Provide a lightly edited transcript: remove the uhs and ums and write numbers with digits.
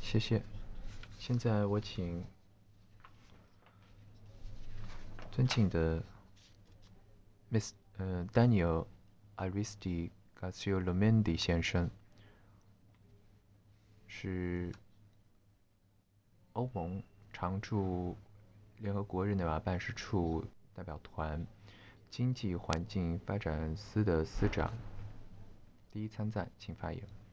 谢谢。现在我请尊敬的 Daniel Aristi Garcia Lomendi 先生，是欧盟常驻联合国日内瓦办事处代表团经济环境发展司的司长，第一参赞，请发言。